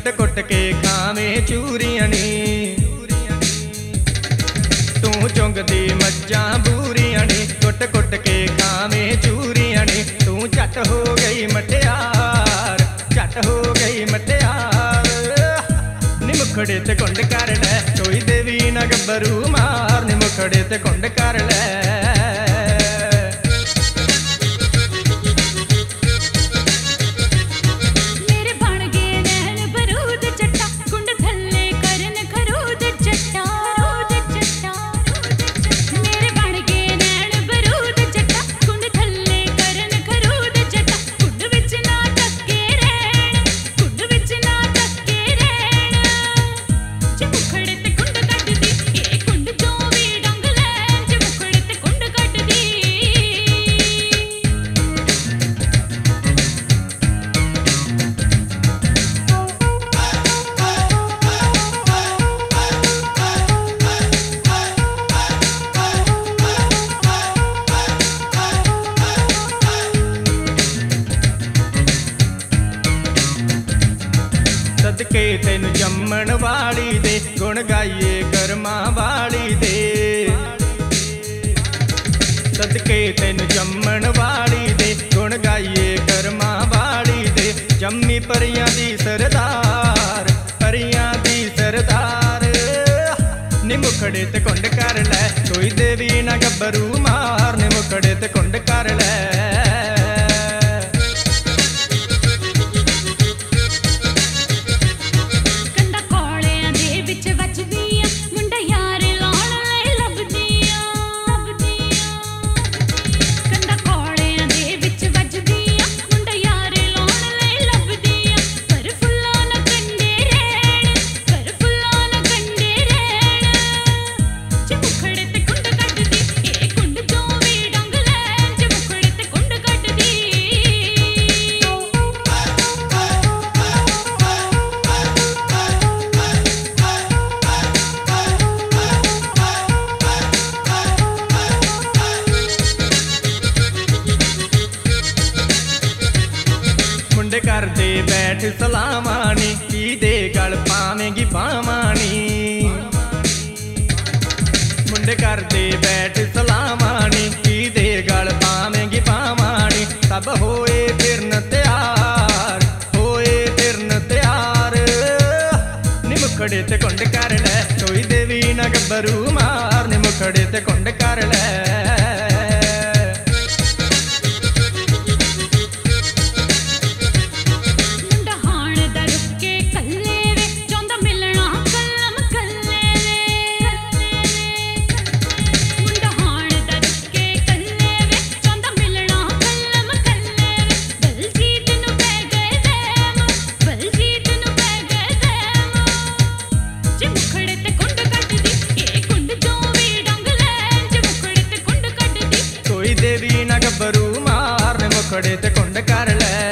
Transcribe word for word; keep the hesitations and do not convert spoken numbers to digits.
कुट कुट के खावे चूरियां नी तू चुंगदी मज्जां बूरियां नी कुट कुट के खावे चूरियां नी तू झट हो गई मटियार झट हो गई मटियार नी मुखड़े ते कुंड कर लै कोई देवी ना गब्बरू मार नी मुखड़े ते कुंड कर लै सदके तेनू जम्मण वाली दे गुण गाइए कर्मा वाली दे सदके तेनू जम्मण वाली दे गुण गाइए कर्मा वाली दे जम्मी परियां दी सरदार परियां दी सरदार नी मुखड़े ते कुंड कर लै कोई देवी ना गब्बरू मार नी मुखड़े ते कुंड कर लै मुंडे कर दे बैठ सलामानी की दे गल पावेंगी पावानी मुंडे कर दे बैठ सलामानी की दे गल पावेंगी पावानी सब होए फिरन तैयार होए फिरन तैयार नी मुखड़े ते कुंड कर लै कोई देवी ना गब्बरू मार नी मुखड़े ते कुंड कर लै देवी ना गब्बरू मार मुखड़े ते कुंड कर लै